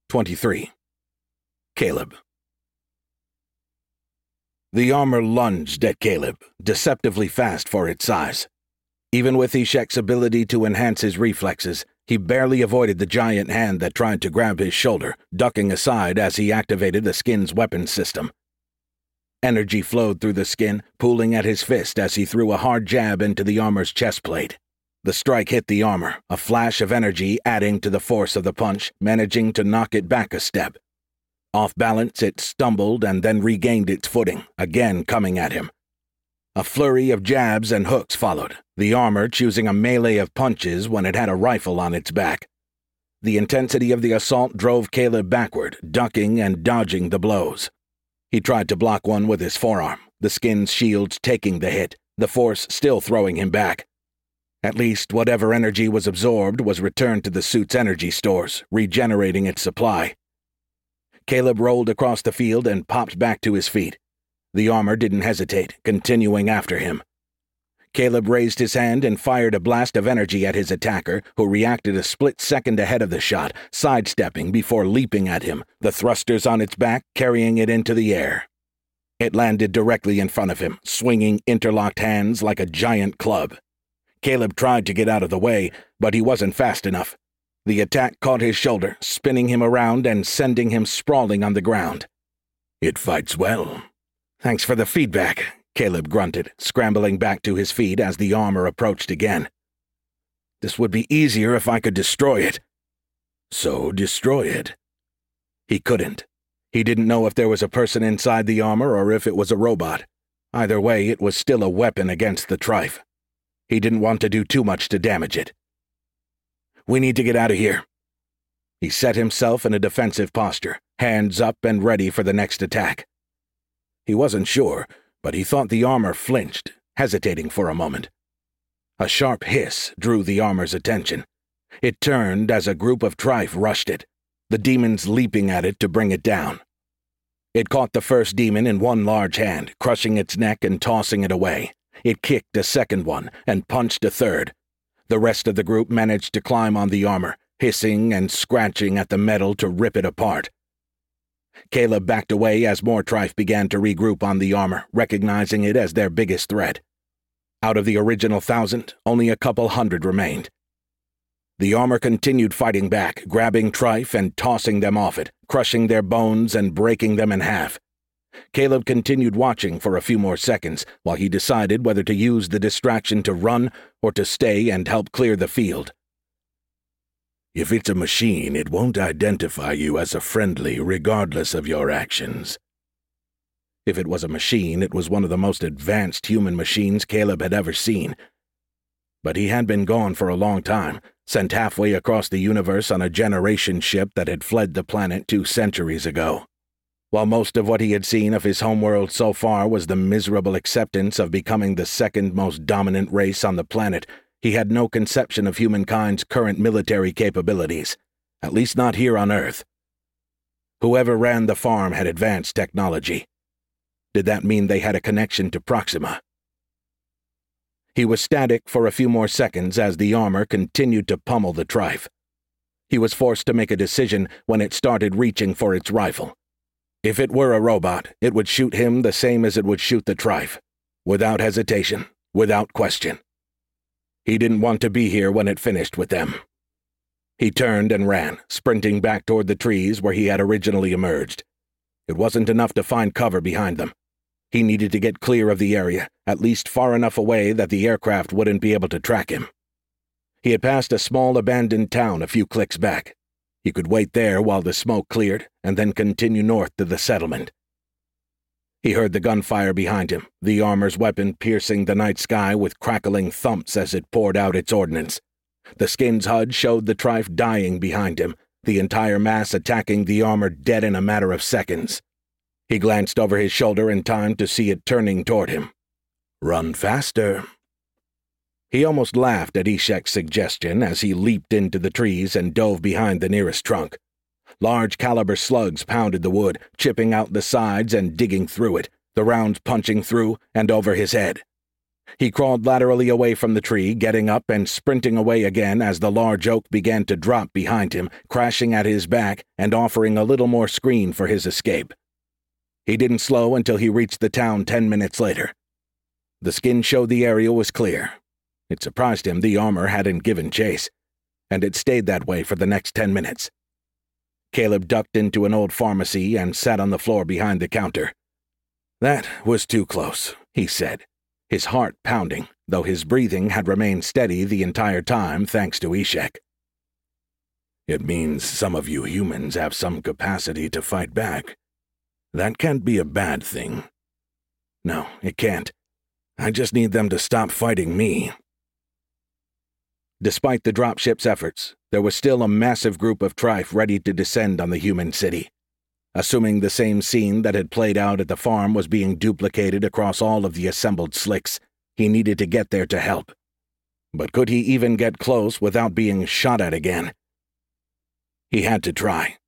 23. Caleb. The armor lunged at Caleb, deceptively fast for its size. Even with Ishek's ability to enhance his reflexes, he barely avoided the giant hand that tried to grab his shoulder, ducking aside as he activated the skin's weapon system. Energy flowed through the skin, pooling at his fist as he threw a hard jab into the armor's chest plate. The strike hit the armor, a flash of energy adding to the force of the punch, managing to knock it back a step. Off balance, it stumbled and then regained its footing, again coming at him. A flurry of jabs and hooks followed, the armor choosing a melee of punches when it had a rifle on its back. The intensity of the assault drove Caleb backward, ducking and dodging the blows. He tried to block one with his forearm, the skin's shields taking the hit, the force still throwing him back. At least whatever energy was absorbed was returned to the suit's energy stores, regenerating its supply. Caleb rolled across the field and popped back to his feet. The armor didn't hesitate, continuing after him. Caleb raised his hand and fired a blast of energy at his attacker, who reacted a split second ahead of the shot, sidestepping before leaping at him, the thrusters on its back carrying it into the air. It landed directly in front of him, swinging interlocked hands like a giant club. Caleb tried to get out of the way, but he wasn't fast enough. The attack caught his shoulder, spinning him around and sending him sprawling on the ground. "It fights well." "Thanks for the feedback," Caleb grunted, scrambling back to his feet as the armor approached again. "This would be easier if I could destroy it." "So destroy it." He couldn't. He didn't know if there was a person inside the armor or if it was a robot. Either way, it was still a weapon against the Trife. He didn't want to do too much to damage it. "We need to get out of here." He set himself in a defensive posture, hands up and ready for the next attack. He wasn't sure, but he thought the armor flinched, hesitating for a moment. A sharp hiss drew the armor's attention. It turned as a group of Trife rushed it, the demons leaping at it to bring it down. It caught the first demon in one large hand, crushing its neck and tossing it away. It kicked a second one and punched a third. The rest of the group managed to climb on the armor, hissing and scratching at the metal to rip it apart. Caleb backed away as more Trife began to regroup on the armor, recognizing it as their biggest threat. Out of the original 1,000, only a couple hundred remained. The armor continued fighting back, grabbing Trife and tossing them off it, crushing their bones and breaking them in half. Caleb continued watching for a few more seconds while he decided whether to use the distraction to run or to stay and help clear the field. "If it's a machine, it won't identify you as a friendly regardless of your actions." If it was a machine, it was one of the most advanced human machines Caleb had ever seen. But he had been gone for a long time, sent halfway across the universe on a generation ship that had fled the planet 2 centuries ago. While most of what he had seen of his homeworld so far was the miserable acceptance of becoming the second most dominant race on the planet, he had no conception of humankind's current military capabilities, at least not here on Earth. Whoever ran the farm had advanced technology. Did that mean they had a connection to Proxima? He was static for a few more seconds as the armor continued to pummel the Trife. He was forced to make a decision when it started reaching for its rifle. If it were a robot, it would shoot him the same as it would shoot the Trife, without hesitation, without question. He didn't want to be here when it finished with them. He turned and ran, sprinting back toward the trees where he had originally emerged. It wasn't enough to find cover behind them. He needed to get clear of the area, at least far enough away that the aircraft wouldn't be able to track him. He had passed a small abandoned town a few clicks back. He could wait there while the smoke cleared and then continue north to the settlement. He heard the gunfire behind him, the armor's weapon piercing the night sky with crackling thumps as it poured out its ordnance. The skin's HUD showed the Trife dying behind him, the entire mass attacking the armor dead in a matter of seconds. He glanced over his shoulder in time to see it turning toward him. "Run faster." He almost laughed at Ishek's suggestion as he leaped into the trees and dove behind the nearest trunk. Large-caliber slugs pounded the wood, chipping out the sides and digging through it, the rounds punching through and over his head. He crawled laterally away from the tree, getting up and sprinting away again as the large oak began to drop behind him, crashing at his back and offering a little more screen for his escape. He didn't slow until he reached the town 10 minutes later. The skin showed the area was clear. It surprised him the armor hadn't given chase, and it stayed that way for the next 10 minutes. Caleb ducked into an old pharmacy and sat on the floor behind the counter. That was too close, he said, his heart pounding, though his breathing had remained steady the entire time thanks to Ishek. It means some of you humans have some capacity to fight back. That can't be a bad thing. No, it can't. I just need them to stop fighting me. Despite the dropship's efforts, there was still a massive group of Tryph ready to descend on the human city. Assuming the same scene that had played out at the farm was being duplicated across all of the assembled slicks, he needed to get there to help. But could he even get close without being shot at again? He had to try.